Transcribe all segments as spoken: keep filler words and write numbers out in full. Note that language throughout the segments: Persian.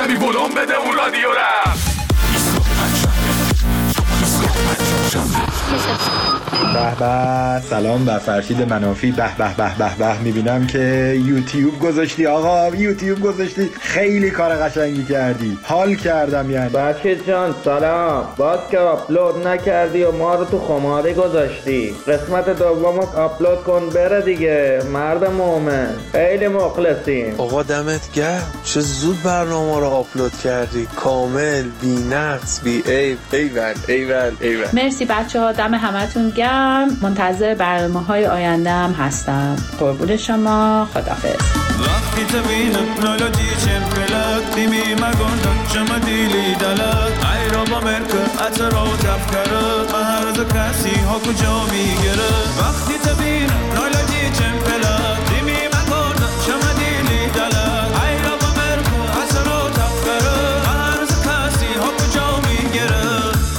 کمی ولوم بده اون رادیو را. به به، سلام به فرشید منافی. به به به به به، میبینم که یوتیوب گذاشتی آقا، یوتیوب گذاشتی، خیلی کار قشنگی کردی، حال کردم یعنی. فرشید جان سلام، باز که آپلود نکردی و ما رو تو خماری گذاشتی، قسمت دوم آپلود کن بره دیگه مرد مومن، خیلی مخلصیم. آقا دمت گرم، چه زود برنامه رو آپلود کردی، کامل، بی نقص، بی عیب. ایول ایول ایول. مرسی بچه ها، دم همتون گرم. منتظر برنامه های آینده هم هستم. قربون شما، خداحافظ. وقتی تبینم نولادی چمپلک دیمی مگوندم شما دیلی دلک ای را با مرکه اترا تفکره مهرز کسی ها کجا میگره. وقتی تبینم نولادی چمپلک دیمی مگوندم شما دیلی دلک ای را با مرکه اترا تفکره مهرز کسی ها کجا میگره.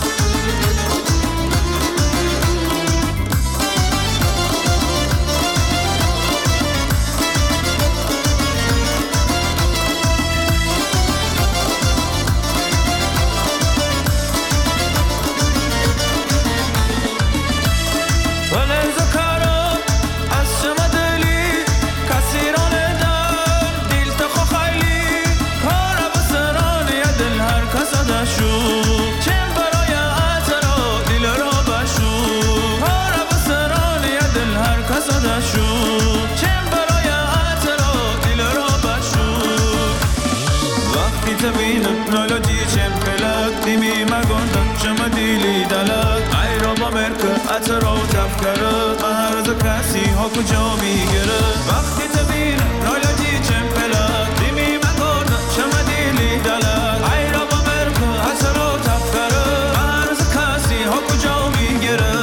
اترا تفکره مهرز کسی ها کجا میگره. وقتی تبینم نولادی چمپلک دیمی مگونه شما دیلی دلک ای را با مرکه اترا تفکره مهرز کسی ها کجا میگره.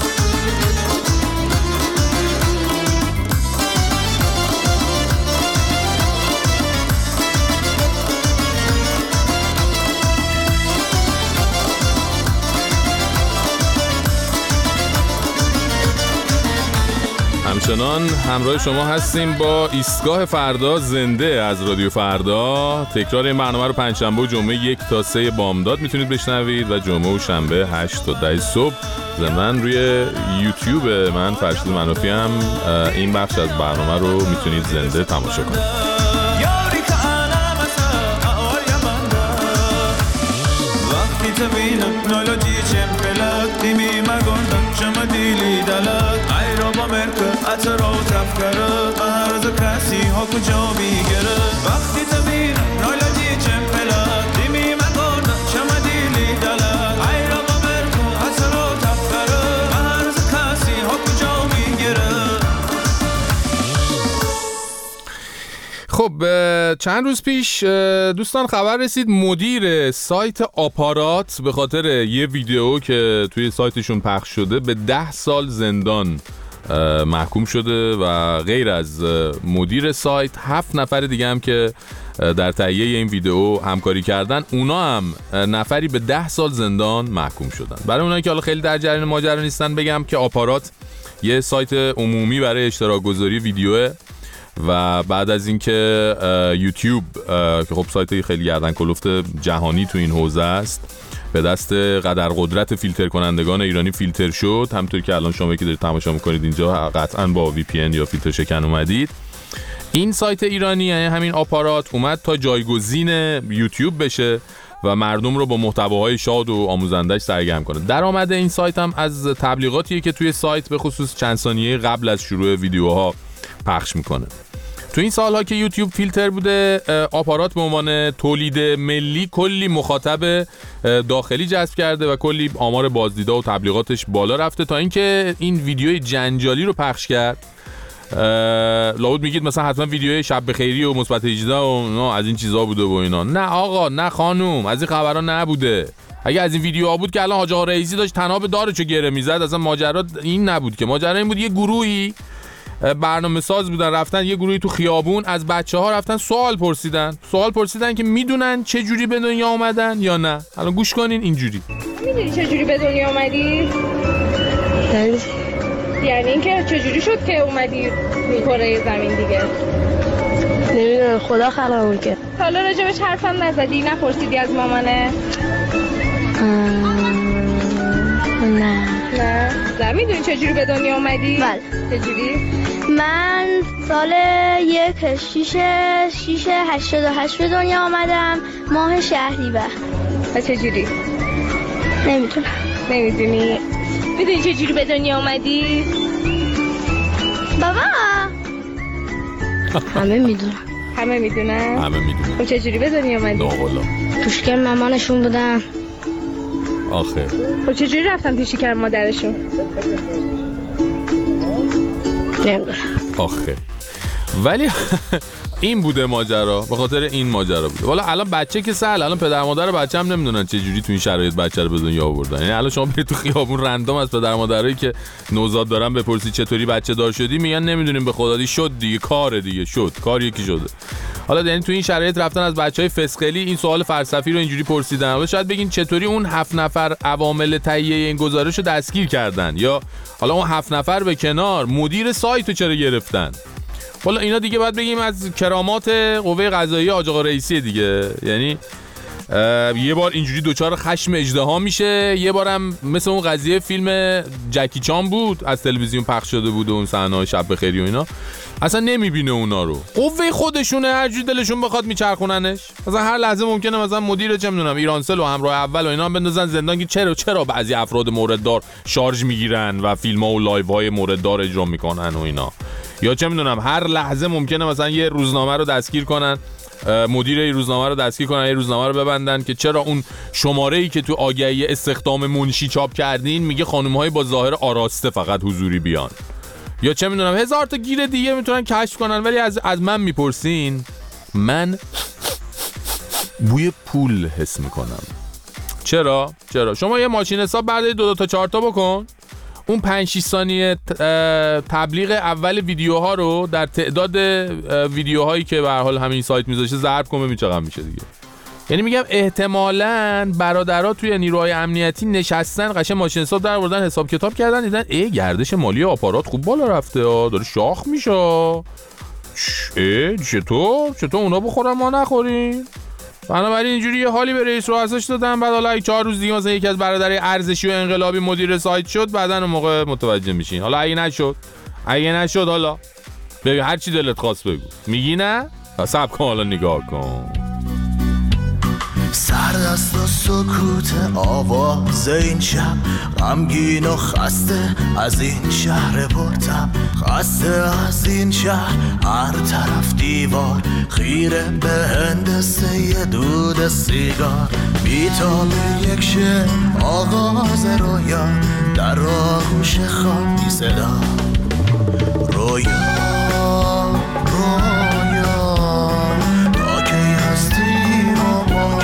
همچنان همراه شما هستیم با ایستگاه فردا زنده از رادیو فردا. تکرار این برنامه رو پنجشنبه و جمعه یک تا سه بامداد میتونید بشنوید و جمعه و شنبه هشت تا ده صبح. ضمن روی یوتیوب من فرشید منافی هم این بخش از برنامه رو میتونید زنده تماشا کنید. وقتی تبینم نولادی چمپلک دیمی مگوندم شما دیلی دلک ای را با مرکه اترا تفکره مهرز کسی ها کجا میگره. وقتی تبینم نولادی چمپلک دیمی مگوندم شما دیلی دلک ای را با مرکه اترا تفکره مهرز کسی ها کجا میگره. خب چند روز پیش دوستان خبر رسید مدیر سایت آپارات به خاطر یه ویدیو که توی سایتشون پخش شده به ده سال زندان محکوم شده و غیر از مدیر سایت هفت نفر دیگه هم که در تهیه این ویدیو همکاری کردن اونا هم نفری به ده سال زندان محکوم شدن. برای اونایی که حالا خیلی در جریان ماجرا نیستن بگم که آپارات یه سایت عمومی برای اشتراک گذاری ویدیوه و بعد از اینکه یوتیوب که خب سایت خیلی گردن کلفت جهانی تو این حوزه است به دست قدر قدرت فیلتر کنندگان ایرانی فیلتر شد، همونطور که الان شما که دارید تماشا میکنید اینجا قطعا با وی پی ان یا فیلتر شکن اومدید. این سایت ایرانی یعنی همین آپارات اومد تا جایگزین یوتیوب بشه و مردم رو با محتواهای شاد و آموزنده‌اش سرگرم کنه. درآمد این سایت هم از تبلیغاتیه که توی سایت به خصوص چند ثانیه قبل از شروع ویدیوها پخش میکنه. تو این سالها که یوتیوب فیلتر بوده، آپارات به عنوان تولید ملی کلی مخاطب داخلی جذب کرده و کلی آمار بازدیدها و تبلیغاتش بالا رفته تا اینکه این ویدیوی جنجالی رو پخش کرد. لابد میگید مثلا حتما ویدیوی شب بخیری و مثبت هجده و از این چیزا بوده و اینا. نه آقا، نه خانوم، از این خبرها نبوده. اگه از این ویدیوها بود که الان حاج آقا رئیسی داشت تناب دارچو گره میزد. اصلا ماجرا این نبود که. ماجرا این بود یه گروهی برنامه ساز بودن، رفتن یه گروهی تو خیابون از بچه ها رفتن سوال پرسیدن سوال پرسیدن که میدونن چه جوری به دنیا اومدن یا نه. الان گوش کنین اینجوری. میدونی چه جوری به دنیا اومدی؟ یعنی اینکه چه جوری شد که اومدی کره زمین دیگه؟ نمیدونم خدا خلقمون کرد. حالا راجبش حرفم نزدی؟ نپرسیدی از مامانه؟ نه نه؟ نه میدونی چجوری به دنیا اومدی؟ بله. چجوری؟ من سال یک شیش شیش هشتاد و هشت به دنیا آمدم، ماه شهریور. و چجوری؟ نمیتونم. نمیدونی؟ میدونی چجوری به دنیا اومدی؟ بابا همه میدونم. همه میدونن؟ همه میدونن. خب چجوری به دنیا اومدی؟ نه والا. توشکر مامانشون بودن. آخه خب چجوری رفتن تو شکر مادرشون؟ نمیدونم. آخه ولی این بوده ماجرا، به خاطر این ماجرا بوده. والا الان بچه که سهل، الان پدر مادر بچه هم نمیدونن چه جوری تو این شرایط بچه رو به دنیا آوردن. یعنی الان شما برید تو خیابون رندوم از پدر مادرایی که نوزاد دارن بپرسی چطوری بچه دار شدی، میگن نمیدونیم به خدا دی شد دیگه، کار دیگه شد، کار یکی شده. حالا یعنی تو این شرایط رفتن از بچهای فسقلی این سوال فلسفی رو اینجوری پرسیدن. حالا شاید بگین چطوری اون هفت نفر عوامل تهیه این گزارش رو دستگیر کردن، یا حالا اون هفت نفر به کنار مدیر سایت رو چرا گرفتن. والا اینا دیگه باید بگیم از کرامات قوه قضاییه حاج آقا رئیسی دیگه. یعنی یه بار اینجوری دوچار خشم اژدها میشه، یه بارم مثل اون قضیه فیلم جکی چان بود از تلویزیون پخش شده بود و اون صحنه‌های شب بخیری و اینا، اصلا نمیبینه اونا رو. قوه خودشونه، هر جوری دلشون بخواد میچرخوننش. مثلا هر لحظه ممکنه مثلا مدیر چه میدونم ایرانسل و همراه اول و اینا هم بندازن زندان که چرا چرا بعضی افراد مورد دار شارژ میگیرن و فیلم‌ها و لایوهای مورد دار اجرا میکنن و اینا. یا چه میدونم هر لحظه ممکنه مثلا یه روزنامه رو دستگیر کنن، مدیر این روزنامه رو دستگیر کنن، یه روزنامه رو ببندن که چرا اون شماره‌ای که تو آگهی استخدام منشی چاپ کردین میگه خانم‌های با ظاهر آراسته فقط حضوری بیان. یا چه میدونم هزار تا گیر دیگه میتونن کشف کنن. ولی از از من میپرسین، من بوی پول حس میکنم. چرا؟ چرا؟ شما یه ماشین حساب بردارید دو دو تا چهار تا بکن، اون پنج شش ثانیه تبلیغ اول ویدیوها رو در تعداد ویدیوهایی که به هر حال همین سایت میذاشه ضرب کن ببین چقدر میشه دیگه. یعنی میگم احتمالاً برادرها توی نیروهای امنیتی نشستن قشنگ ماشین حساب در آوردن، حساب کتاب کردن، دیدن ای گردش مالی آپارات خوب بالا رفته ها، داره شاخ میشه. ای چطور؟ چطور اونا بخورن ما نخوریم؟ بنابراین اینجوری یه حالی به رئیس رؤساش دادن. بعد حالا چهار روز دیگه مثلا یکی از برادرای ارزشی و انقلابی مدیر سایت شد، بعدن اون موقع متوجه میشین. حالا اگه نشد اگه نشد حالا ببین هر چی دلت خواست بگو. میگی نه؟ صبر کن حالا نگاه کن. سردست و سکوت آواز این شب، غمگین و خسته از این شهر پرتم، خسته از این شهر هر طرف دیوار، خیره به هندسه یه دود سیگار، بیتاب یک شعر آغاز رویا، در آغوش خوابی صدا رویا رویا تا کی هستی و ما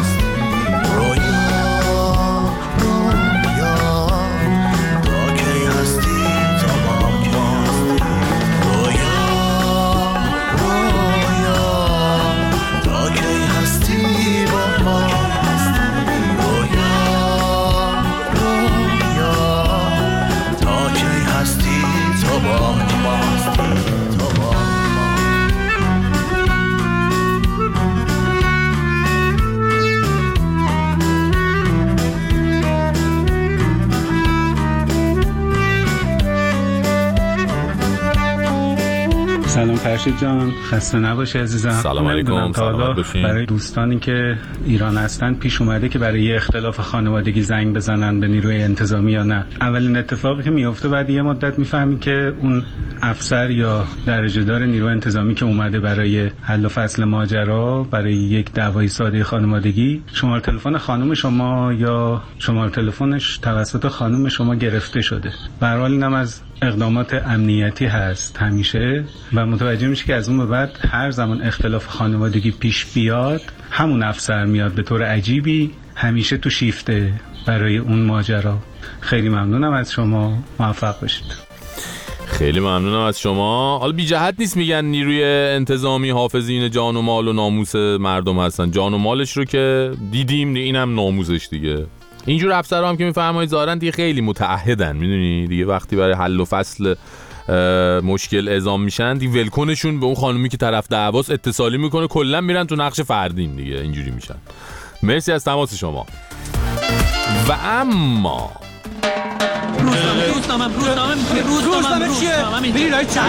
سلام فرشید جان، خسته نباشی عزیزم. سلام علیکم. سلام باشین. برای دوستانی که ایران هستن پیش اومده که برای یه اختلاف خانوادگی زنگ بزنن به نیروی انتظامی یا نه؟ اولین اتفاقی که میفته بعد یه مدت میفهمی که اون افسر یا درجه دار نیروی انتظامی که اومده برای حل و فصل ماجرا برای یک دعوای ساده خانوادگی، شماره تلفن خانم شما یا شماره تلفنش توسط خانم شما گرفته شده. به هر حال اینم از اقدامات امنیتی هست همیشه و متوجه میشه که از اون به بعد هر زمان اختلاف خانوادگی پیش بیاد همون افسر میاد به طور عجیبی همیشه تو شیفته برای اون ماجرا. خیلی ممنونم از شما، موفق باشید. خیلی ممنونم از شما. حالا بی جهت نیست میگن نیروی انتظامی حافظین جان و مال و ناموس مردم هستن. جان و مالش رو که دیدیم، اینم ناموسش دیگه. اینجور افسرها هم که میفرمایید ظاهرا دیگه خیلی متعهدن، میدونی دیگه وقتی برای حل و فصل مشکل اعزام میشن دی ولکنشون به اون خانومی که طرف دعواست اتصالی میکنه، کلا میرن تو نقش فردین دیگه، اینجوری میشن. مرسی از تماس شما. و اما روزنامه روزنامه روزنامه روزنامه روزنامه چیه؟ بری لای چپ.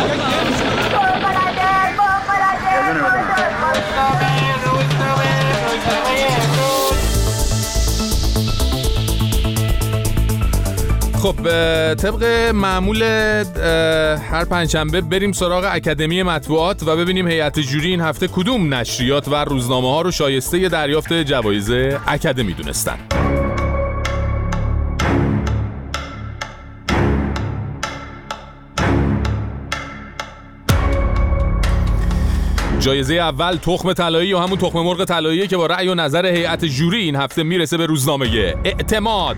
خب طبق معمول هر پنجشنبه بریم سراغ اکادمی مطبوعات و ببینیم هیئت جوری این هفته کدوم نشریات و روزنامه ها رو شایسته دریافت جوایز اکادمی دونستن. جایزه اول تخم طلایی و همون تخم مرغ طلایی که با رأی و نظر هیئت جوری این هفته میرسه به روزنامه اعتماد.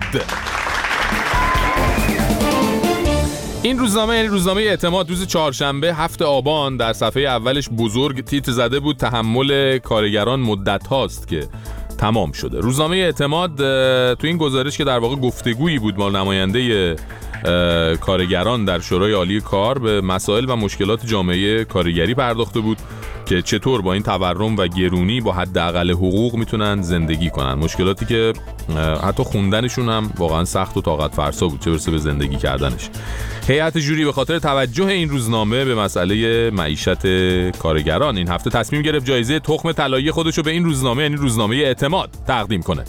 این روزنامه یعنی روزنامه اعتماد روز چهارشنبه هفت آبان در صفحه اولش بزرگ تیتر زده بود تحمل کارگران مدت هاست که تمام شده. روزنامه اعتماد تو این گزارش که در واقع گفتگویی بود با نماینده کارگران در شورای عالی کار به مسائل و مشکلات جامعه کارگری پرداخته بود که چطور با این تورم و گرونی با حداقل حقوق میتونن زندگی کنن، مشکلاتی که حتی خوندنشون هم واقعا سخت و طاقت فرسا بود، چه برسه به زندگی کردنش. هیئت جوری به خاطر توجه این روزنامه به مسئله معیشت کارگران این هفته تصمیم گرفت جایزه تخم طلایی خودشو به این روزنامه یعنی روزنامه اعتماد تقدیم کنه.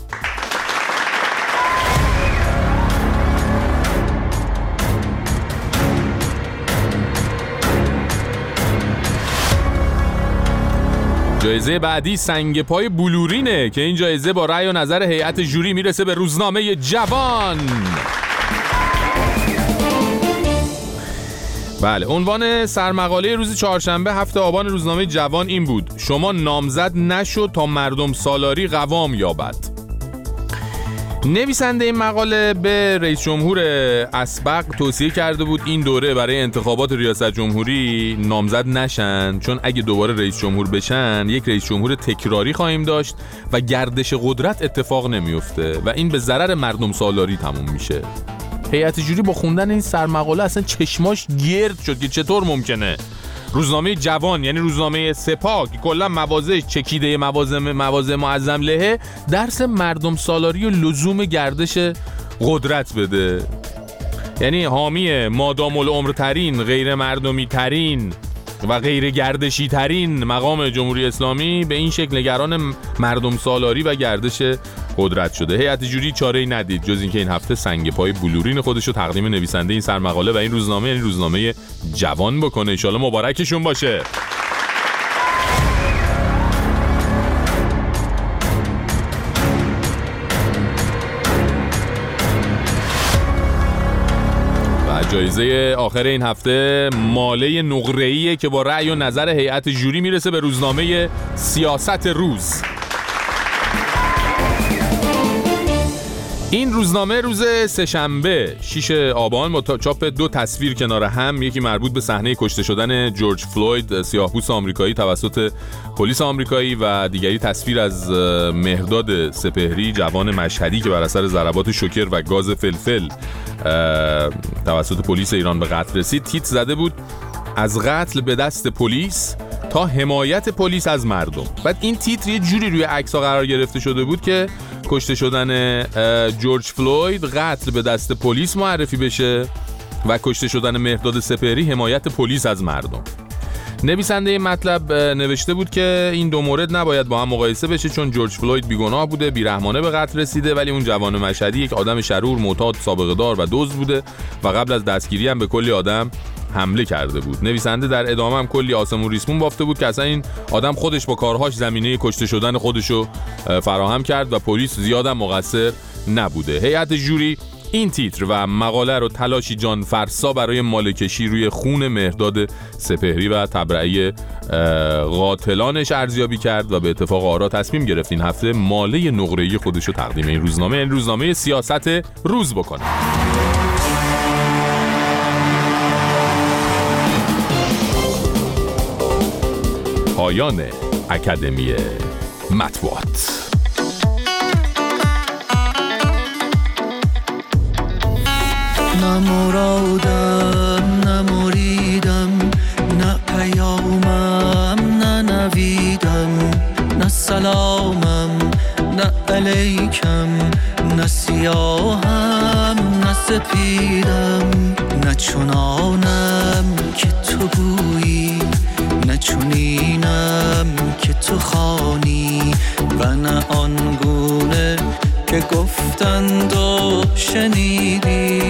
جایزه بعدی سنگ پای بلورینه که این جایزه با رأی و نظر هیئت جوری میرسه به روزنامه جوان. بله، عنوان سرمقاله روز چهارشنبه هفت آبان روزنامه جوان این بود: شما نامزد نشو تا مردم سالاری قوام یابد. نویسنده این مقاله به رئیس جمهور اسبق توصیه کرده بود این دوره برای انتخابات ریاست جمهوری نامزد نشن، چون اگه دوباره رئیس جمهور بشن یک رئیس جمهور تکراری خواهیم داشت و گردش قدرت اتفاق نمیفته و این به ضرر مردم سالاری تموم میشه. هیئت جوری با خوندن این سرمقاله اصلا چشماش گرد شد که چطور ممکنه روزنامه جوان یعنی روزنامه سپاه که کلا مواضعش چکیده مواضع مواضع معظم لهه درس مردم سالاری و لزوم گردش قدرت بده، یعنی حامی مادام العمر ترین، غیر مردمی ترین و غیر گردشی ترین مقام جمهوری اسلامی به این شکل نگران مردم سالاری و گردش قدرت شده. هیئت جوری چاره‌ای ندید جز اینکه این هفته سنگ پای بلورین خودش رو تقدیم نویسنده این سرمقاله و این روزنامه یعنی روزنامه جوان بکنه. ان شاءالله مبارکشون باشه. جایزه آخر این هفته ماله نقره‌ایه که با رأی و نظر هیئت جوری میرسه به روزنامه سیاست روز. این روزنامه روز سه‌شنبه شش آبان با چاپ دو تصویر کنار هم، یکی مربوط به صحنه کشته شدن جورج فلوید سیاه‌پوست آمریکایی توسط پلیس آمریکایی و دیگری تصویر از مهرداد سپهری جوان مشهدی که بر اثر ضربات شوکر و گاز فلفل توسط پلیس ایران به قتل رسید. تیتر زده بود از قتل به دست پلیس تا حمایت پلیس از مردم. بعد این تیتر یه جوری روی عکس‌ها قرار گرفته شده بود که کشته شدن جورج فلوید قتل به دست پلیس معرفی بشه و کشته شدن مهرداد سپهری حمایت پلیس از مردم. نویسنده این مطلب نوشته بود که این دو مورد نباید با هم مقایسه بشه چون جورج فلوید بیگناه بوده، بیرحمانه به قتل رسیده، ولی اون جوان مشهدی یک آدم شرور، معتاد، سابقه دار و دزد بوده و قبل از دستگیری هم به کلی آدم حمله کرده بود. نویسنده در ادامه هم کلی آسمون ریسمون بافته بود که اصلا این آدم خودش با کارهاش زمینه کشته شدن خودشو فراهم کرد و پلیس زیادم مقصر نبوده. هیئت جوری این تیتر و مقاله رو تلاشی جان فرسا برای مالکشی روی خون مهرداد سپهری و تبرئه قاتلانش ارزیابی کرد و به اتفاق آرا تصمیم گرفت این هفته ماله نقره‌ای خودش رو تقدیم این روزنامه این روزنامه سیاست روز بکنه. پایان اکادمی مطبوعات. نه مرادم نه مرید پیامم ننویدم، نه سلامم نه علیکم، نه سیاهم نه سپیدم، نه چنانم که تو گویی، نه چنینم که تو خوانی، و نه آنگونه که گفتند و شنیدی.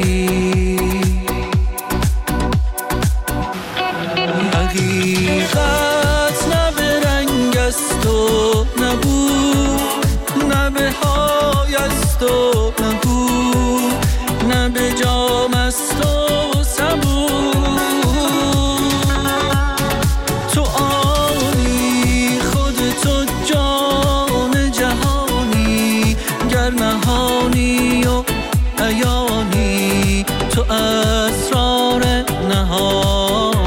حقیقت نه به رنگ است و نه بو، نه به های است و نه بو، نه به جام است و سبو. تو آنی خود تو جان جهانی، گر نهانی و عیانی، تو اسرار نهانی.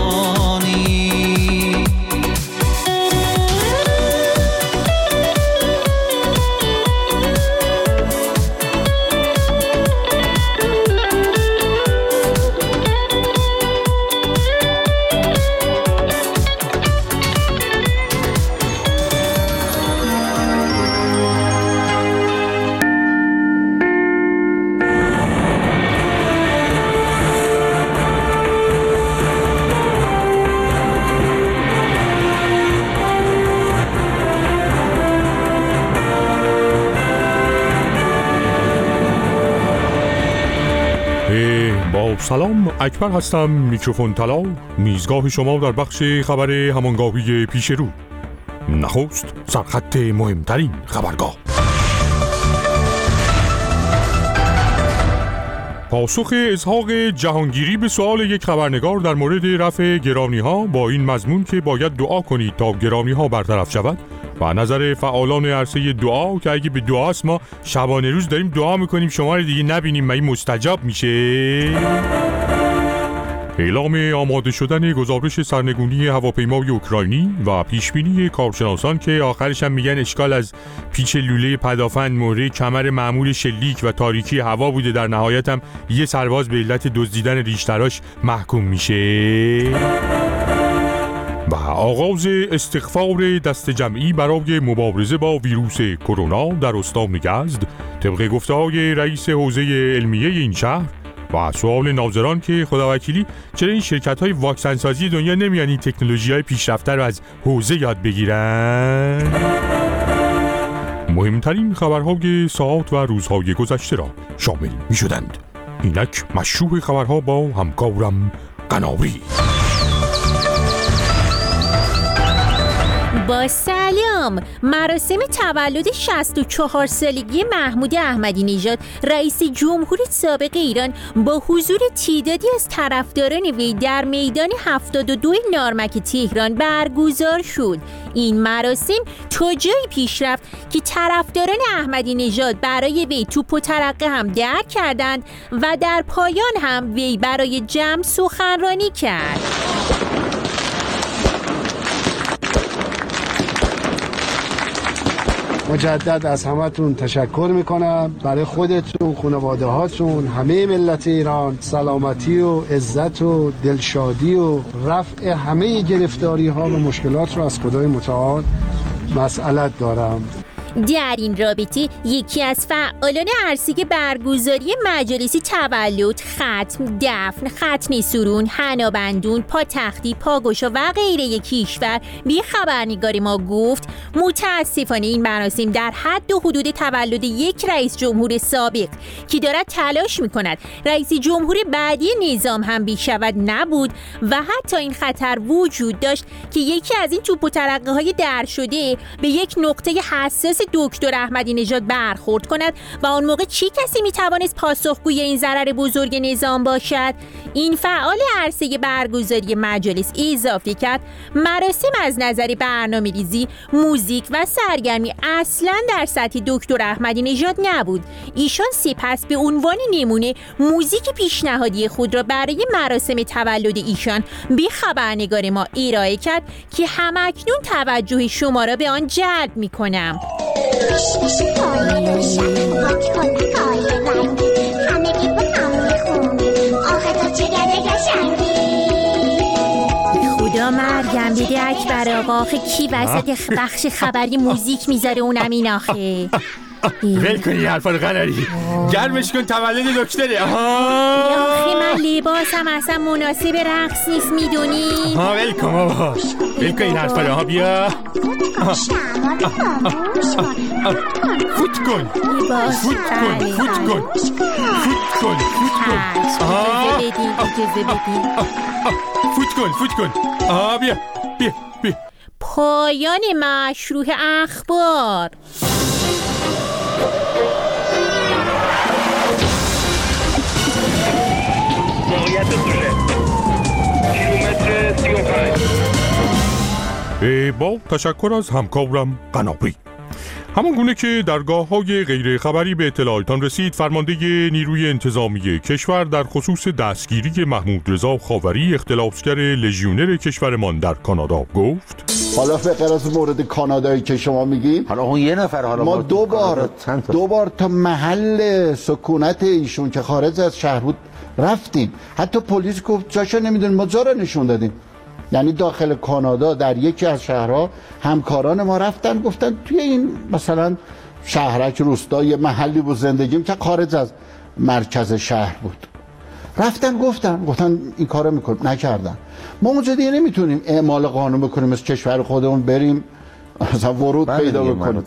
سلام، اکبر هستم، میکروفون طلا، میزگاه شما در بخش خبر همانگاهی پیش رو. نخست سرخط مهمترین خبرگاه. پاسخ اسحاق جهانگیری به سوال یک خبرنگار در مورد رفع گرانی‌ها با این مضمون که باید دعا کنید تا گرانی‌ها برطرف شود و نظر فعالان عرصه دعا که اگه به دعاست ما شبانه روز داریم دعا میکنیم شما رو دیگه نبینیم و این مستجاب میشه. اعلام آماده شدن گزارش سرنگونی هواپیمای اوکراینی و پیشبینی کارشناسان که آخرش هم میگن اشکال از پیچ لوله پدافند مهره کمر معمول شلیک و تاریکی هوا بوده، در نهایت هم یه سرباز به علت دزدیدن ریشتراش محکوم میشه. و آغاز استغفار دست جمعی برای مبارزه با ویروس کرونا در استان یزد طبق گفته‌های رئیس حوزه علمیه این شهر و سوال ناظران که خداوکیلی چرا این شرکت‌های واکسن سازی دنیا نمیان این تکنولوژی‌های پیشرفته رو از حوزه یاد بگیرن. مهمترین خبرهای ساعات و روزهای گذشته را شامل می‌شدند. اینک مشروع خبرها با همکارم قناری. با سلام، مراسم تولد شصت و چهار سالگی محمود احمدی نژاد رئیس جمهوری سابق ایران با حضور تعدادی از طرفداران وی در میدان هفتاد و دو نارمک تهران برگزار شد. این مراسم تا جایی پیش رفت که طرفداران احمدی نژاد برای وی توپ و ترقه هم درک کردند و در پایان هم وی برای جمع سخنرانی کرد. مجدد از همتون تشکر میکنم. برای خودتون، خانواده هاتون، همه ملت ایران سلامتی و عزت و دلشادی و رفع همه گرفتاری ها و مشکلات رو از خدای متعال مسئلت دارم. در این رابطه یکی از فعالان عرصه برگزاری مجالس تولد، ختم، دفن، ختنه سرون، حنابندون، پاتختی، پاگوشا و غیره کشور به خبرنگار ما گفت متاسفانه این مراسم در حد و حدود تولد یک رئیس جمهور سابق که دارد تلاش میکند رئیس جمهور بعدی نظام هم بشود نبود و حتی این خطر وجود داشت که یکی از این توپ و ترقه های در شده به یک نقطه حساس دکتر احمدی نژاد برخورد کند و آن موقع چه کسی میتوانست پاسخگوی این ضرر بزرگ نظام باشد؟ این فعال عرصه برگزاری مجالس اضافه کرد مراسم از نظر برنامه‌ریزی، موزیک و سرگرمی اصلا در سطح دکتر احمدی نژاد نبود. ایشان سپس به عنوان نمونه موزیک پیشنهادی خود را برای مراسم تولد ایشان به خبرنگار ما ارائه کرد که همکنون توجه شما را به آن جلب می‌کنم. خدا مرگم خبر آقا؟ آخه کی وسط بخش خبری موزیک میذاره اونم این آخه؟ ول کن این حرفا رو قناری، گرمش کن تولد دکتره. آخه من لباسم اصلا مناسب رقص نیست میدونی؟ ها ول کن بابا، ول کن این حرفا رو. ها بیا فوت کن فوت کن فوت کن فوت کن فوت کن اجازه بدین اجازه بدین فوت کن فوت کن. آها بیا بیا بیا. پایان مشروح اخبار. موقعیت دوشه کیلومتر سی و پنج. با تشکر از همکارم قنابی. همان گونه که درگاه های غیر خبری به اطلاعاتان رسید، فرمانده نیروی انتظامی کشور در خصوص دستگیری محمود رضا خاوری، اختلافگر لژیونر کشورمان در کانادا گفت: حالا به غیر از مورد کانادایی که شما میگین، حالا اون یه نفر، حالا ما دو بار دو بار تا محل سکونت ایشون که خارج از شهر بود رفتیم. حتی پلیس گفت جاشو نمیدونیم، ما جا رو نشون دادیم. یعنی داخل کانادا در یکی از شهرها همکاران ما رفتن گفتن توی این مثلا شهرک روستای محلی بود زندگیم که خارج از مرکز شهر بود. رفتن گفتن گفتن این کارو میکنیم، نکردن. ما اونجا دیگه نمیتونیم اعمال قانون بکنیم، از کشور خودمون بریم مثلا ورود پیدا بکنیم.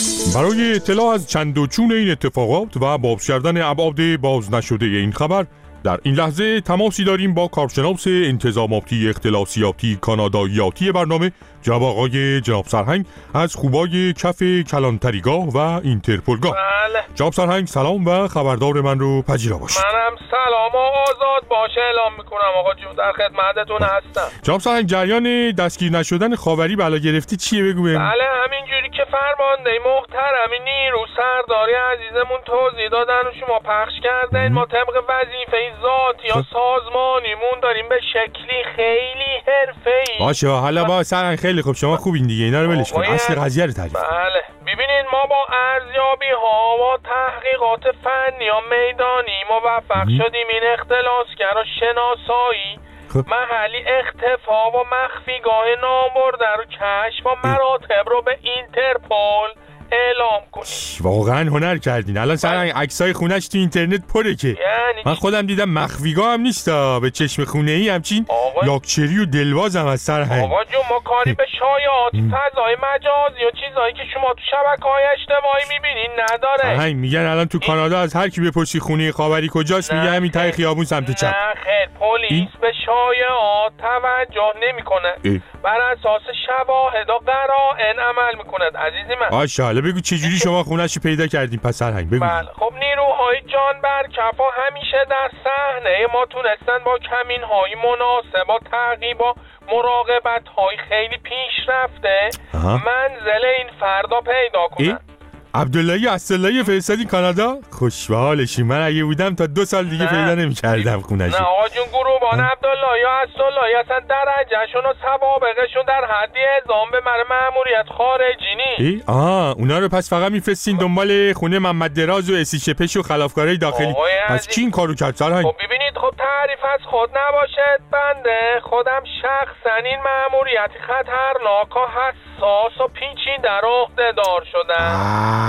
برای اطلاع از چند و چون این اتفاقات و باز کردن ابعاد باز نشده این خبر، در این لحظه تماسی داریم با کارشناس انتظاماتی اختلاسیاتی کاناداییاتی برنامه، جناب آقای جناب سرهنگ از خوبای کف کلانتریگاه و اینترپولگاه. بله. جناب سرهنگ سلام و خبردار من رو پذیرا باشید. منم سلام و آزاد باشه اعلام میکنم آقا جون، در خدمتتون هستم. جناب سرهنگ جریان دستگیر نشدن خاوری بلا گرفتی چیه بگو بهم؟ بله همینجوری که فرمانده محترمی نیرو سرداری عزیزمون توضیح دادن و شما پخش کردین، ما طبق وظیفه ذاتی یا سازمانیمون داریم به شکلی خیلی حرفه‌ای. باشه حالا با سرهنگ خیلی خوب، شما خوبین دیگه، اینا رو ولش کن، اصل قضیه رو تعریف. بله ببینید ما با ارزیابی ها و تحقیقات فنی یا میدانی موفق شدیم این اختلاسگر و شناسایی محلی اختفا و مخفیگاه نامبرده رو کشف و مراتب رو به اینترپول اعلام کنید. واقعا هنر کردین. الان سرهنگ عکسای خونش تو اینترنت پره که یعنی من خودم دیدم مخفیگاه هم نیستا، به چشم خونه ای همچین لاکچری و دلواز هم از سرهنگ. آقا جون ما کاری به شایعات فضای مجازی و چیزایی که شما تو شبکه‌های اجتماعی میبینین نداره. سرهنگ میگن الان تو کانادا از هر کی بپرسی خونه خاوری کجاست میگه همین ته خیابون سمت چپ. نه خیر، پلیس به شایعات توجه نمیکنه، بر اساس شواهد و قرائن عمل میکنه عزیزی من. ماشاءالله بگو چه جوری شما خونه‌شو پیدا کردین پس سرهنگ بگو. بله خب نیروهای جان بر کفا همیشه در صحنه ما تونستن با کمین‌های مناسب و تعقیب و مراقبت‌های خیلی پیشرفته منزل این فردا پیدا کنن. عبداللهی اسداللهی فرستادی کانادا؟ خوش به حالشی. من اگه بودم تا دو سال دیگه پیدا نمی‌کردم خونه‌شو. نه آقا جون گروبان عبداللهی و اسداللهی اصلا درجهشون و سوابقشون در حدی اعزام به من مأموریت خارجی نیست. آها اونا رو پس فقط میفرستین دنبال خونه محمد دراز و اسی شپش و خلافکارای داخلی. پس کی این کارو کرد سرهنگ؟ خب ببینید خب تعریف از خود نباشد، بنده خودم شخصا این مأموریت خطرناک و حساس و پیچیده رو عهده‌دار شدم.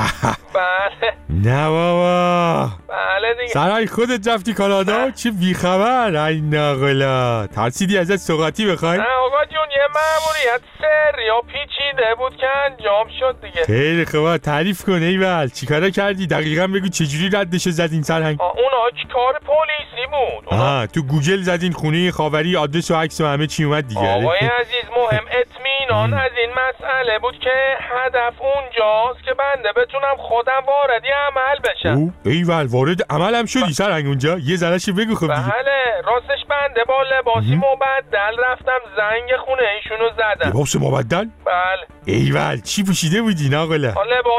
بله نه بابا. بله دیگه. سرهنگ خودت رفتی کانادا؟ چه بیخبر. ای ناقلا ترسیدی ازت سوغاتی بخوای؟ نه آقا جون یه مأموریت سری و پیچیده بود که انجام شد دیگه. خیلی خوبه تعریف کن ایول چیکارا کردی دقیقاً بگو چجوری ردشو زدین سرهنگ؟ اونا که کار پلیسی بود. آها تو گوگل زدین خونه خاوری آدرس و عکس و همه چی اومد دیگه. آقای عزیز مهم اطمینان از این مسئله بود که هدف اونجاست که بنده بتونم خودم واردی عمل بشم. ایول وارد عمل هم شدی سرهنگ اونجا؟ یه ذره‌شو بگو خب دیگه. بله راستش بنده با لباسی مبدل رفتم زنگ خونه ایشونو زدم. لباس مبدل؟ بله. ایول چی پوشیده بودی ناقلا؟ لباسی مبدل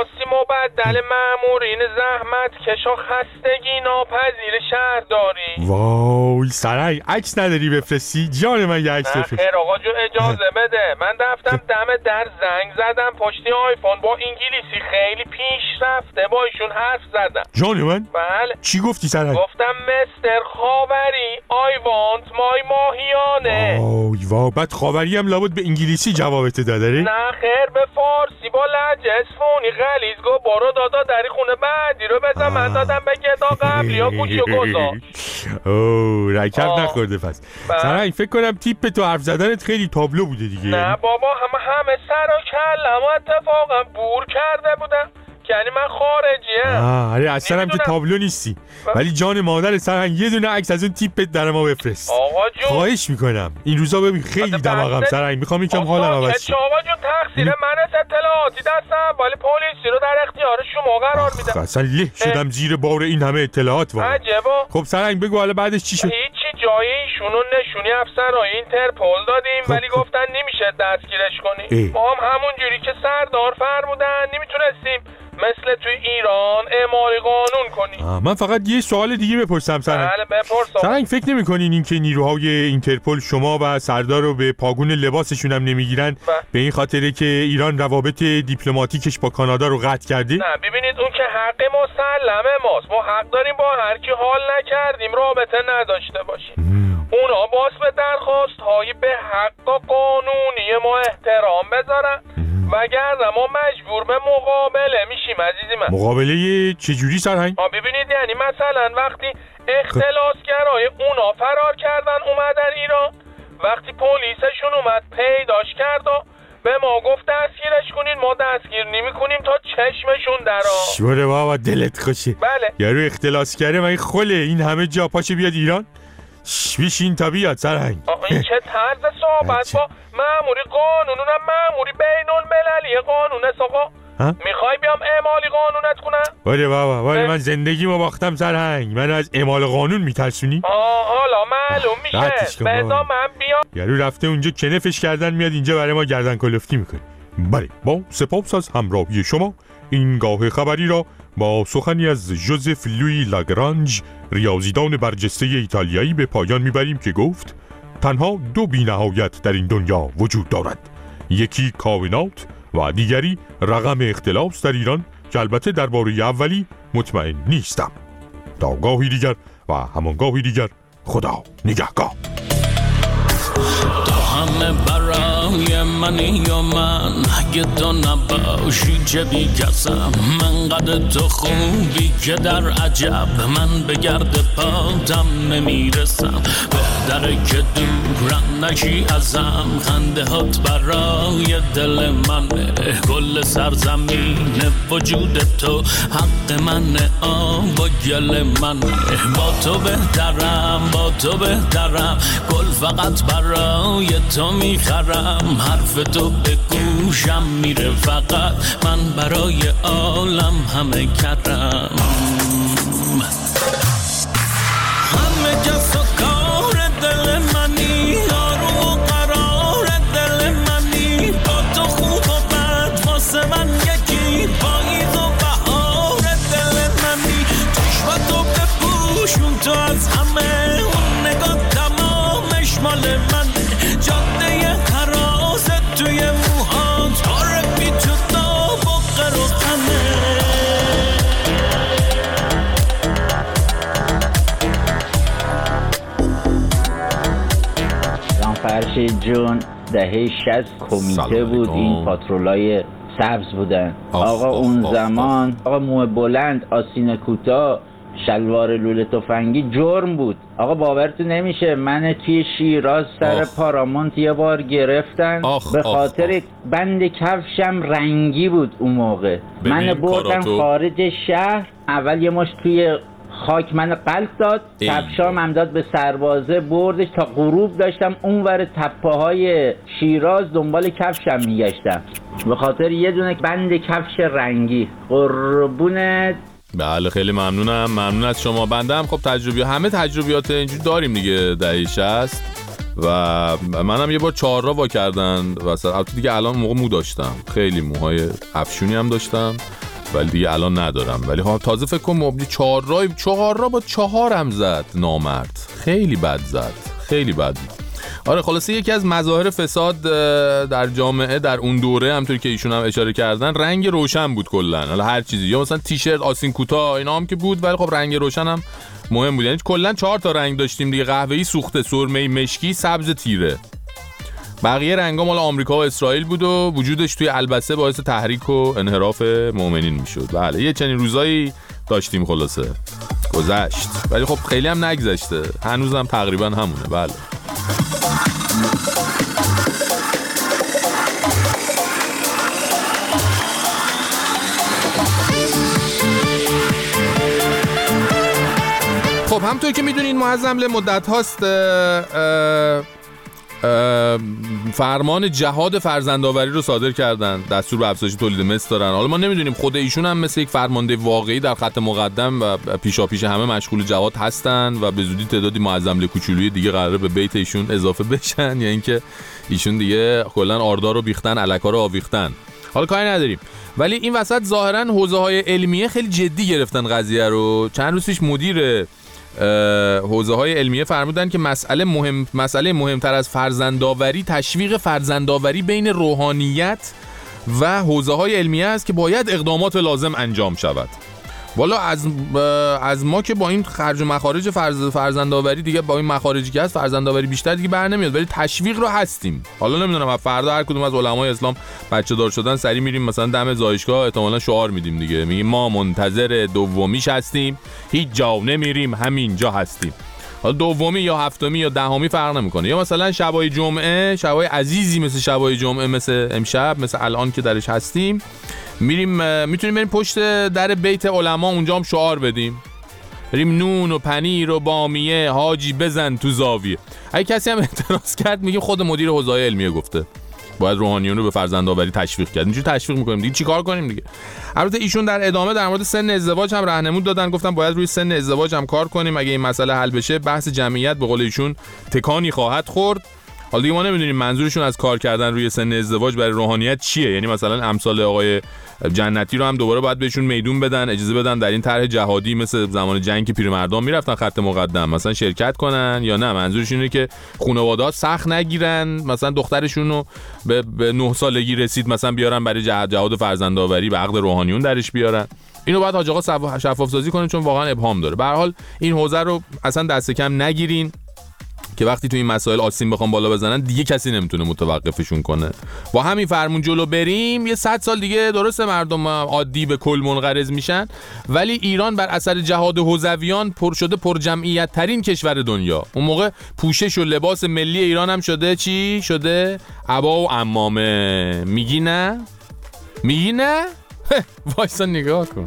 مبدل مامورین زحمت کشا خستگی ناپذیر شهرداری. وای سرنگ عکس نداری بفرستی؟ جان من یه عکس بفرست. خیر آقا جو اجازه بده. من رفتم دم در زنگ زدم پشتی آیفون با انگلیسی خیلی پیش رفته با ایشون حرف زدم. جان من؟ بله. چی گفتی سرنگ؟ گفتم مستر خاوری I want my ماهیانه. وای وای بعد خاوری هم لابد به انگلیسی جوابت داده ره؟ نه خیر به فارسی با لهجه اصفهانی غلیظ گو برو دادا دری خونه بعدی رو بزن. من دادم به گدا قبلی ها گوشی و گذاشت. اوه رکب نخورده پس. سرنگ فکر کنم تیپ تو حرف زدنت خیلی تابلو بوده دیگه. نه بابا همه همه سر و کلم اتفاقا بور کرده بودم. یعنی من خارجیم. آه آره اصلا هم که تابلو نیستی. ولی جان مادر سرنگ یه دونه عکس از اون تیپت در ما بفرست. آقا جون خواهش میکنم. این روزا ببین خیلی دماغم سرنگ میخوام یکم حالم عوض شه. آقا جون تقصیر من است. اطلاعاتی دستم ولی پلیسی رو در اختیار شما قرار میدم. اصلا له شدم زیر بار این همه اطلاعات واقعا. عجبا. خب سرنگ بگو حالا بعدش چی شد؟ هیچی جای ایشونو نشونی افسرای اینترپل دادیم ولی گفتن نمیشه دستگیرش کنی. ما هم همون جوری که سردار فرمودن نمیتونستیم مثل توی ایران اعمال قانون کنی. من فقط یه سوال دیگه بپرسم سرنگ. بله بپرس. سرنگ فکر نمی‌کنین این که نیروهای اینترپل شما و سردار رو به پاگون لباسشون هم نمیگیرن به این خاطره که ایران روابط دیپلماتیکش با کانادا رو قطع کرده؟ نه ببینید اون که حق مسلمه ماست. ما حق داریم با هر کی حال نکردیم رابطه نداشته باشیم. اونا باز به درخواست های به حق قانونی ما احترام بذارن وگرنه ما مجبور به مقابله میشیم عزیزی من. مقابله چجوری سرهنگ؟ ها ببینید یعنی مثلا وقتی اختلاسگرای اونا فرار کردن اومدن ایران وقتی پلیسشون اومد پیداش کرد و به ما گفت دستگیرش کنین ما دستگیر نمی کنیم تا چشمشون درآ. شوره بابا دلت خوشه. بله. یارو اختلاسگره من خله این همه جا پاشه بیاد ایران؟ بیشین تا بیاد سرهنگ. این چه طرز صحبت با ماموری قانون اونم ماموری بین المللی قانون است آقا. میخوای بیام اعمالی قانونت کنم؟ ولی بابا ولی من زندگیمو باختم سرهنگ. من از اعمال قانون میترسونی؟ آه حالا معلوم میشه. بذار من بیام. یارو رفته اونجا کنفش کردن میاد اینجا برای ما گردن کلفتی میکنه. بله با سپاس از همراهی شما این گاه خبری را با سخنی از ژوزف لویی لاگرانژ ریاضیدان برجسته ایتالیایی به پایان میبریم که گفت تنها دو بی‌نهایت در این دنیا وجود دارد، یکی کائنات و دیگری رقم اختلاس در ایران که البته درباره اولی مطمئن نیستم. تا گاهی دیگر و همان گاهی دیگر خدا نگهدار. تو همه برای منی یا من اگه تو نباشی چه بی کسم من قد تو خوبی که در عجب من به گرد پاتم نمیرسم بهتره که دورم نشی ازم خنده هات برای دل منه کل سرزمین وجود تو حق منه آب و گل منه با تو بهترم با تو بهترم گل فقط برای تو میخرم حرف تو به گوشم میره فقط من برای عالم همه کردم همه کس و کار دل منی آروم و قرار دل منی با تو خوب و بد واسه من یکی پاییز و بهار دل منی چشمتو بپوشون تو از همه اون نگاه تمامش مال من جاده حراست توی موهات آره بی تو داب و قروتنه جان فرشید جون دهه شصت کمیته بود این پاترولای سبز بودن آخ آقا آخ اون آخ زمان آقا موه بلند آستین کوتاه شلوار لوله تفنگی جرم بود آقا باورتون نمیشه من توی شیراز سر آخ. پارامونت یه بار گرفتن آخ. به خاطر آخ. بند کفشم رنگی بود اون موقع من بردم خارج شهر اول یه مش توی خاک من قلط داد کفشام هم داد به سربازه بردش تا غروب داشتم اونور تپه های شیراز دنبال کفشم میگشتم به خاطر یه دونه بند کفش رنگی قربونت. بله خیلی ممنونم ممنون از شما. بنده هم خب تجربی همه تجربیات اینجوری داریم دیگه دهه شصت و منم یه بار چهار را وا کردن واسه البته دیگه الان موقع مو داشتم خیلی موهای افشونی هم داشتم ولی دیگه الان ندارم. ولی ها تازه فکر کنم مبلی چهار رای چهار را با چهارم زد نامرد. خیلی بد زد، خیلی بد. آره خلاصه یکی از مظاهر فساد در جامعه در اون دوره همونطوری که ایشون هم اشاره کردن رنگ روشن بود کلا. حالا هر چیزی، یا مثلا تیشرت آستین کوتاه اینا هم که بود، ولی خب رنگ روشن هم مهم بود. یعنی کلا چهار تا رنگ داشتیم دیگه: قهوه‌ای سوخته، سرمه‌ای، مشکی، سبز تیره. بقیه رنگا مال آمریکا و اسرائیل بود و وجودش توی البسه باعث تحریک و انحراف مؤمنین میشد. بله یه چنین روزایی داشتیم خلاصه. گذشت ولی خب خیلی هم نگذشته، هنوزم تقریبا همونه. بله خب همونطور که میدونین معظم مدت هاست فرمان جهاد فرزندآوری رو صادر کردن، دستور به افزایش تولید مثل دارن. حالا ما نمیدونیم خود ایشون هم مثل یک فرمانده واقعی در خط مقدم و پیشاپیش همه مشغول جهاد هستن و به زودی تعدادی معظم کوچولوی دیگه قراره به بیت ایشون اضافه بشن، یا اینکه ایشون دیگه کلا آردار رو بیختن، الکا رو آویختن. حالا کاری نداریم، ولی این وسط ظاهرا حوزه‌های علمیه خیلی جدی گرفتن قضیه رو. چند روز پیش مدیر حوزه‌های علمیه فرمودن که مسئله مهم مسئله مهمتر از فرزندآوری تشویق فرزندآوری بین روحانیت و حوزه‌های علمیه است که باید اقدامات لازم انجام شود. والا از از ما که با این خرج و مخارج فرز فرزندآوری دیگه با این مخارجی که هست فرزندآوری بیشتر دیگه بر نمیاد، ولی تشویق رو هستیم. حالا نمیدونم فردا هر کدوم از علمای اسلام بچه دار شدن سری میریم مثلا دم زایشگاه احتمالاً شعار میدیم دیگه، میگیم ما منتظر دومیش هستیم، هیچ جا نمیریم، همینجا هستیم. حالا دومی یا هفتمی یا دهمی فرق نمیکنه. یا مثلا شبای جمعه، شبای عزیزی مثل شبای جمعه، مثل امشب، مثل الان که درش هستیم، میریم میتونیم بریم پشت در بیت علما اونجا هم شعار بدیم، بریم نون و پنیر و بامیه حاجی بزن تو زاویه. اگه کسی هم اعتراض کرد میگیم خود مدیر حوزه علمیه گفته باید روحانیون رو به فرزندآوری تشویق کرد. اینجوری تشویق میکنیم دیگه چیکار کنیم دیگه. البته ایشون در ادامه در مورد سن ازدواج هم راهنمود دادن، گفتن باید روی سن ازدواج هم کار کنیم، اگه این مسئله حل بشه بحث جمعیت به قول ایشون تکانی خواهد خورد. حالا دیگه ما نمیدونیم منظورشون از کار کردن روی سن ازدواج برای روحانیت چیه. یعنی مثلا امثال آقای جنتی رو هم دوباره باید بهشون میدون بدن، اجازه بدن در این طرح جهادی مثل زمان جنگ که پیرمردان میرفتن خط مقدم مثلا شرکت کنن، یا نه منظورشون اینه که خانواده‌ها سخت نگیرن، مثلا دخترشون رو به, به نه سالگی رسید مثلا بیارن برای جهاد جهاد فرزندآوری به عقد روحانیون درش بیارن. اینو باید حاج آقا شفاف سازی کنن چون واقعا ابهام داره. به هر حال این حوزه رو اصلا دست کم نگیرین که وقتی تو این مسائل آسین بخوام بالا بزنن دیگه کسی نمیتونه متوقفشون کنه. با همین فرمون جلو بریم یه صد سال دیگه درسته مردم عادی به کل منقرض میشن، ولی ایران بر اثر جهاد حوزویان پر شده پر جمعیت ترین کشور دنیا. اون موقع پوشش و لباس ملی ایران هم شده چی؟ شده عبا و عمامه. میگی نه؟ میگی نه؟ وایسا نگاه کن.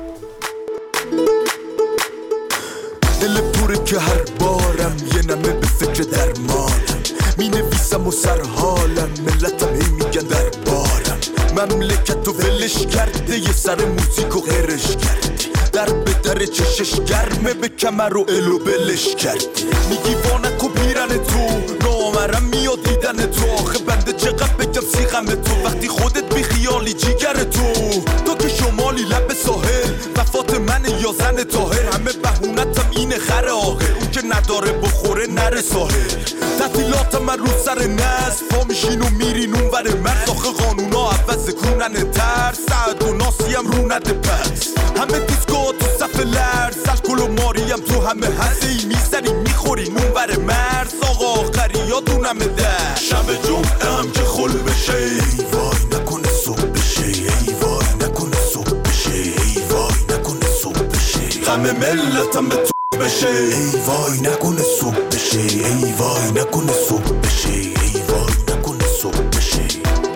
دل پوره که هر بارم یه نمه به فکر درمانم، می نویسم و سرحالم، ملتم هی میگن در بارم، مملکت و ولش کرده یه سر موزیک و غیرش کردی، در به در چشش گرمه به کمر و الو بلش کردی، میگی وانک و پیرن تو نامرم میاد دیدن تو، آخه بنده چقدر بگم سیغم تو وقتی خودت بی خیالی جیگر تو، تو که شمالی لب ساحل وفات من یا زن تاهر، همه بهونتم اینه خر آقه اون که نداره بخوره نره ساحل، تعطیلات من رو سر نست پا میشین و میرین اون ور مرز، آخه قانونا عوض کنن ترس سعد و ناسی هم رو نده پس، همه دیسکو تو صف لرز الکل و ماریم تو همه هسته ای میزنی میخورین اون ور مرز، آقا آخری یادونمه در شب جمعه هم که خل بشه ای وای نکنه صبح بشه، ای وای نکنه صبح بشه، ای وای نکنه صبح بشه، همه ملتم به تو بشه، ای وای نکنه صبح بشه، ای وای نکنه صبح بشه، ای وای نکنه صبح بشه.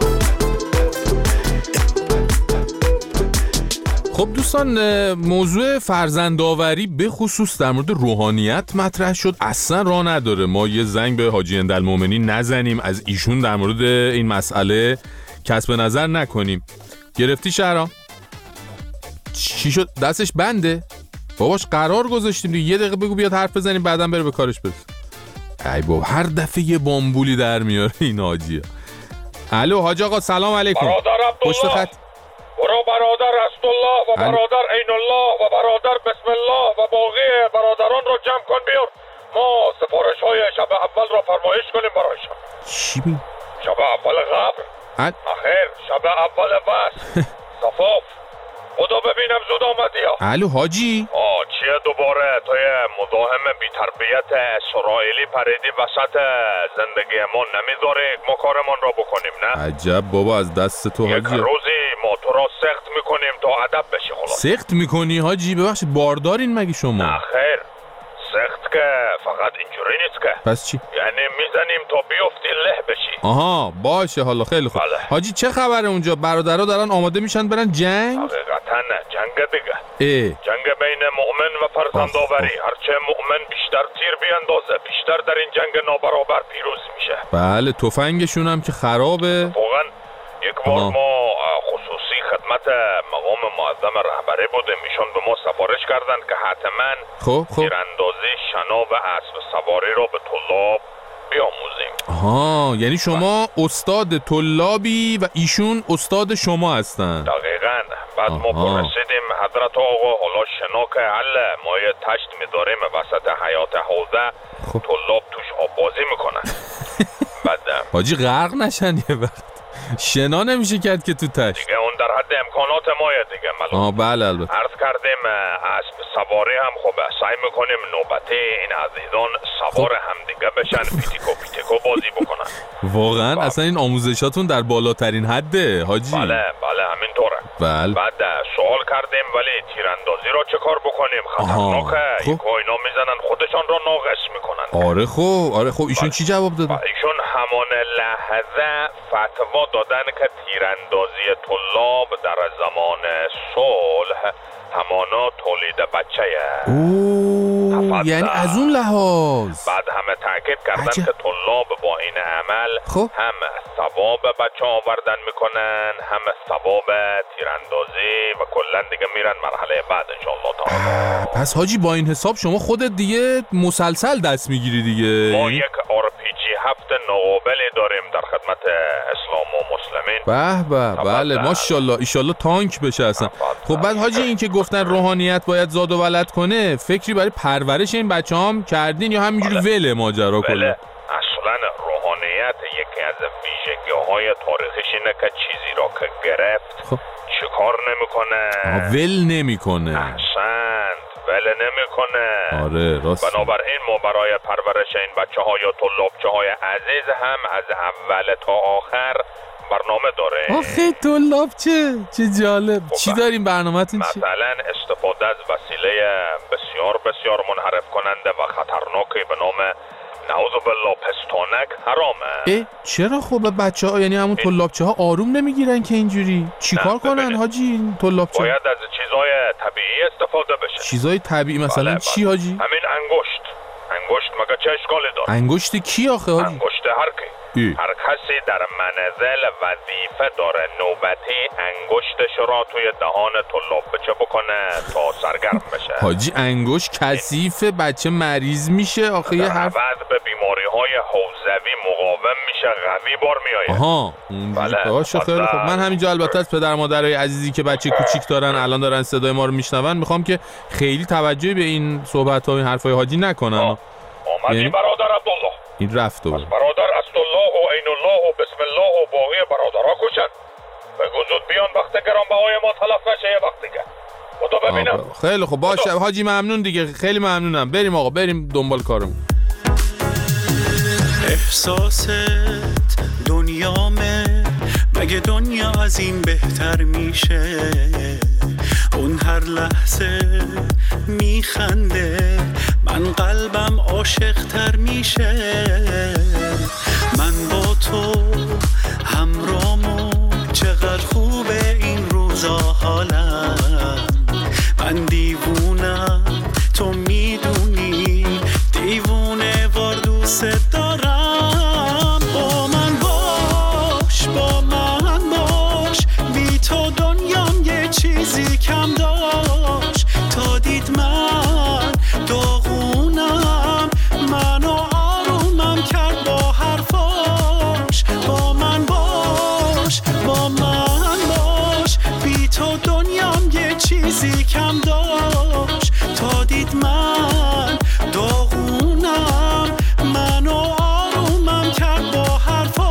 خب دوستان، موضوع فرزندآوری به خصوص در مورد روحانیت مطرح شد. اصلا راه نداره ما یه زنگ به حاجی اندالمومنین نزنیم، از ایشون در مورد این مسئله کسب نظر نکنیم. گرفتی شهرام؟ چی شد؟ دستش بنده؟ باباش قرار گذاشتیم دیگه، یه دقیقه بگو بیاد حرف بزنیم بعدم بره به کارش برسه. ای بابا هر دفعه یه بامبولی در میاره این حاجیه. الو حاج آقا سلام علیکم. برادر عبدالله پشت خط. برو برادر اسدالله و برادر عین الله و برادر بسم الله و باقی برادران رو جمع کن بیار، ما سفارش های شب اول رو فرمایش کنیم برایشان. چی بی؟ شب اول قبر اخیر، شب اول وصل صفاف. خدا ببینم زود آمدی ها. الو حاجی آه چیه دوباره توی مزاحم بی تربیت اسرائیلی پریدی وسط زندگی ما، نمیذاری ما کارمان را بکنیم نه؟ عجب بابا از دست تو حاجی. یک روزی ما تو را سخت میکنیم تا ادب بشی. خلاص سخت میکنی حاجی؟ ببخشید باردارین مگه شما؟ نه خیر، سخت که فقط اینجوری نیست که. پس چی؟ یعنی میزنیم تا بیفتی له بشی. آها باشه حالا خیلی خوب. بله. حاجی چه خبره اونجا؟ برادرها دارن آماده میشن برن جنگ؟ حقیقتا نه، جنگ دیگه. اه. جنگ بین مؤمن و فرزندآوری. هرچه مؤمن بیشتر تیر بیاندازه بیشتر در این جنگ نابرابر پیروز میشه. بله تفنگشون هم که خرابه. واقعا یک بار ما خصوصی خدمت مقام معظم رهبری بودیم، ایشون به ما سفارش کردند که حتما خب خب تیراندازی شنا و اسب سواری رو به طلاب بیاموزیم. آها یعنی شما استاد طلابی و ایشون استاد شما هستن. دقیقاً. بعد ما پرسیدیم حضرت آقا حالا شنا که حل ما یه تشت می‌داریم وسط حیات حوزه، خب. طلاب توش آب بازی میکنن. بعد حاجی غرق نشن یه وقت. شنا نمیشه کرد که تو تشت دیگه، اون در حد امکانات مایه دیگه معلوم. آه بله البته. عرض کردیم اسب سواری هم خوبه، سعی میکنیم نوبتی این عزیزان سوار هم دیگه بشن، پیتیکو پیتیکو بازی بکنن. واقعا با. اصلا این آموزشاتون در بالاترین حده حاجی. بله بله همینطوره. بله. بعد سوال کردیم ولی تیراندازی را چه کار بکنیم؟ خطرناکه. خب. یکو اینا میزنن خودشان را ناقص میکنن. آره خب آره خب ایشون چی جواب دادن؟ ایشون همان لحظه فتوا دادن که تیراندازی طلاب در زمان صلح همانا تولید بچه‌یه. اوه یعنی از اون لحاظ. بعد همه تاکید کردن عجب. که طلاب با این عمل خب. هم ثواب بچه آوردن میکنن، هم ثواب تیراندازی و کلا دیگه میرن مرحله بعد انشاءالله تعالی. پس حاجی با این حساب شما خودت دیگه مسلسل دست میگیری دیگه. ما یک آر پی جی هفت نوبلی داریم در خدمت اسلام و مسلمین. به به بله ماشاءالله ایشالله تانک بشه اصلا. خب بعد حاجی این که گفتن روحانیت باید زاد و ولد کنه، فکری برای پرورش این بچه هم کردین یا همینجوری وله ماجرا کنه؟ بله. اصلا روحانیت یکی از ویژگی های تاریخیش اینه که چیزی را که گرفت خب. چیکار نمیکنه؟ ول نمیکنه. احسنت ول نمیکنه. آره راست. بنابراین ما برای پرورش این بچه ها یا طلابچه های عزیز هم از اول تا آخر برنامه داره. آخه طلابچه چه جالب. چی داریم برنامه‌تون چی؟ مثلا استفاده از وسیله بسیار بسیار منحرف کننده و خطرناکی به نام نعوذ بالله پستانک حرامه. اه چرا خب بچه ها یعنی همون طلابچه ها آروم نمیگیرن که اینجوری؟ چیکار کنن حاجی این طلابچه؟ باید از چیزای طبیعی استفاده بشه. چیزای طبیعی مثلا بله چی حاجی؟ همین انگشت. انگشت مگه چه اشکالی داره؟ انگشت کی آخه حاجی؟ انگشت هر کی. هر کسی در منزل وظیفه داره نوبتی انگشتش را توی دهان طلاب بچه بکنه تا سرگرم بشه. حاجی انگشت کثیف بچه مریض میشه آخه یه حرف به بیماری های حوزوی مقاوم میشه، قوی بار میآید. آها بله باشه خیلی خب. من همینجا البته از پدر مادرای عزیزی که بچه کوچیک دارن الان دارن صدای ما رو میشنون میخوام که خیلی توجهی به این صحبت ها و این حرفای حاجی نکنن. آمدی یعنی برادر عبدالله. این رفت و برادر اسدالله و عین الله و بسم الله و باقی برادرها کشن. بگو زود بیان وقت گرانبهای ما تلف نشه یه وقت دیگه. خدا ببینم. خیلی خب باشه حاجی ممنون دیگه، خیلی ممنونم. بریم آقا بریم دنبال کارمون. احساست دنیامه مگه دنیا از این بهتر میشه؟ اون هر لحظه میخنده من قلبم عاشق تر میشه. من با تو همرامو چقدر خوبه این روزا حالم. من دیوونم تو میدونی دیوونه وار دوست دارم. با من باش با من باش بی تو دنیام یه چیزی کم داشت. تا دید من داغونم منو آرومم کرد با حرفاش. روزی کم داشت تا دید من داغونم، منو آرومم کرد با حرفا.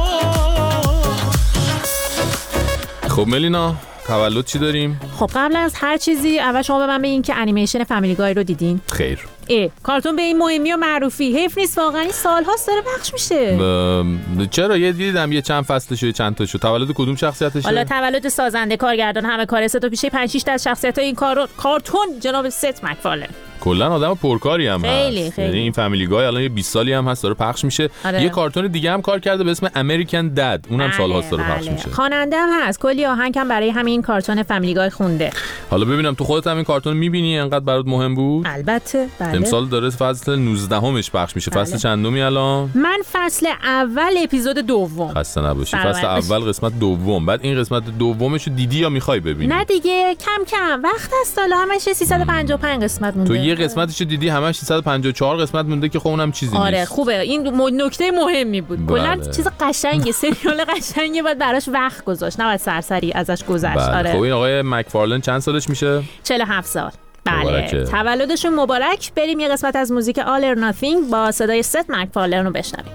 خب ملینا تولد چی داریم؟ خب قبل از هر چیزی اول شما به من بگین که انیمیشن فامیلی گای رو دیدین؟ خیر. ای کارتون به این مهمی و معروفی حیف نیست واقعا، این سال‌هاست داره پخش میشه. ب... چرا یه دیدم یه چند فصلش و چند تاشو. تولد کدوم شخصیتشه؟ حالا تولد سازنده، کارگردان، همه کار سه تا پیشه پنج شش تا از شخصیت‌های این کار کارتون جناب ست مکفارلن. کلا آدم پرکاری هم خیلی هست. خیلی. یعنی این فامیلی گای الان یه بیست سالی هم هست داره پخش میشه. آره. یه کارتون دیگه هم کار کرده به اسم امریکن دد، اونم سال‌هاست داره پخش میشه. خواننده هم هست، کلی آهنگ هم برای همین کارتون فامیلی گای خونده. حالا ببینم تو خودت هم این کارتون می‌بینی، انقدر برات مهم بود؟ البته بله. امسال داره فصل نوزدهمش پخش میشه. بله. فصل چندمی الان؟ من فصل اول اپیزود دوم. خسته نباشی. فصل اول قسمت دوم. بعد این قسمت دومشو دیدی یا می‌خوای ببینی؟ نه دیگه کم کم وقت است، حالا همش سیصد و پنجاه و پنج قسمت مونده. تو یه قسمتشو دیدی، همش سیصد و پنجاه و چهار قسمت مونده که خب اونم چیزی آره نیست. خوبه، این نکته مهمی بود. کلا بله. چیز قشنگه، سریال قشنگه، باید براش وقت گذاشت، نه باید سرسری ازش گذشت. بله. آره. خب این آقای مکفارلن چند سالش میشه؟ چهل و هفت سال. بله مبارکه. تولدشون مبارک. بریم یه قسمت از موزیک All or Nothing با صدای ست مکفارلن رو بشنویم.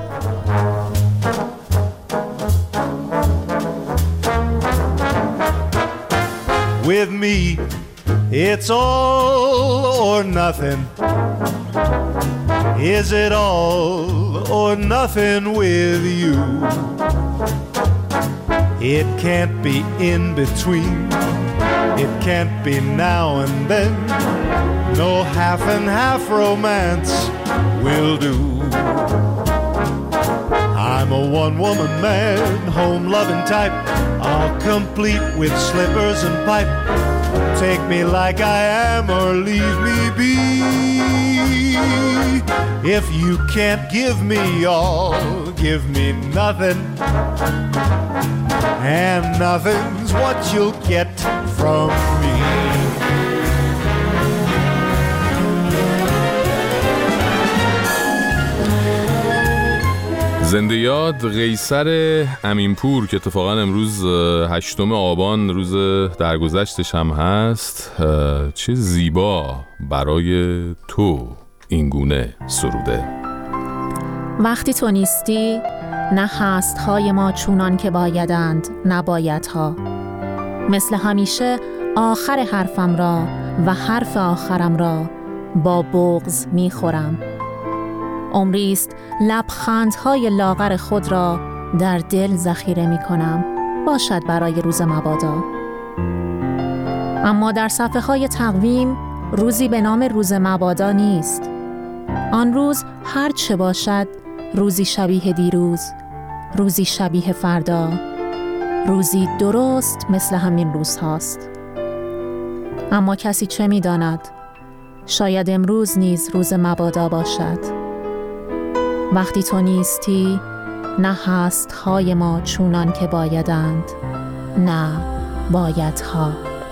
With me, it's all or nothing. Is it all or nothing with you? It can't be in between. It can't be now and then. No half and half romance will do. I'm a one-woman man, home-loving type. I'll complete with slippers and pipe. Take me like I am or leave me be. If you can't give me all, give me nothing. And nothing's what you'll get from me. زنده یاد قیصر امینپور که اتفاقا امروز هشتم آبان روز درگذشتش هم هست، چه زیبا برای تو این گونه سروده. وقتی تو نیستی نه هست های ما چونان که بایدند نباید ها. مثل همیشه آخر حرفم را و حرف آخرم را با بغض میخورم. عمریست لبخندهای لاغر خود را در دل ذخیره می کنم، باشد برای روز مبادا. اما در صفحه های تقویم روزی به نام روز مبادا نیست. آن روز هر چه باشد، روزی شبیه دیروز، روزی شبیه فردا، روزی درست مثل همین روز هاست. اما کسی چه می داند؟ شاید امروز نیز روز مبادا باشد. وقتی تو نیستی نه هست های ما چونان که بایدند نه باید ها.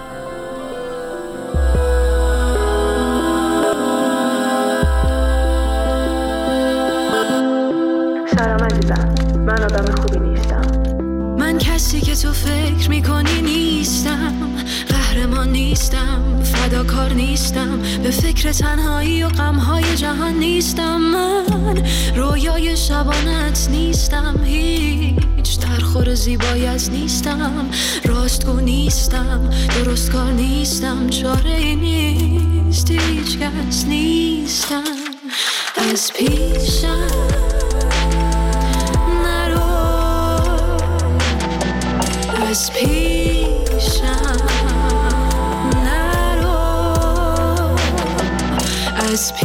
سلام عزیزم، من آدم خوبی نیستم. من کسی که تو فکر میکنی نیستم. قهرمان نیستم، فداکار نیستم، به فکر تنهایی و غمهای جهان نیستم. من رویای شبانت نیستم، هیچ درخور زیبایت نیستم، راستگو نیستم، درست کار نیستم، چاره نیست، هیچ کس نیستم. از پیشم نرو، از پیشم از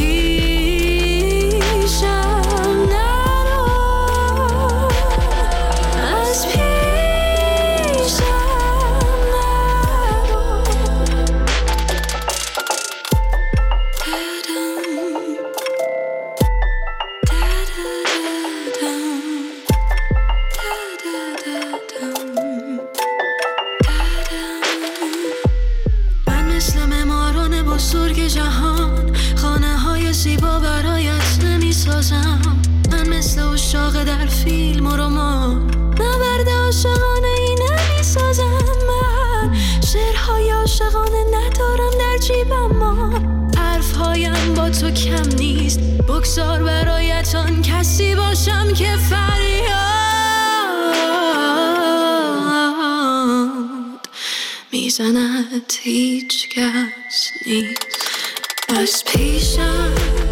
پیشم نرو، از پیشم نرو. من مثل معماران بزرگ جهان خانه های زیبا برایت نمی سازم. من مثل اشاق در فیلم و رمان نبرد عاشقانه ای نمی سازم. من شعرهای عاشقانه عاشقانه ندارم در جیبم، ما حرفهایم با تو کم نیست، بگذار برایتان کسی باشم که فریاد میزند هیچ کس نیست. از پیشم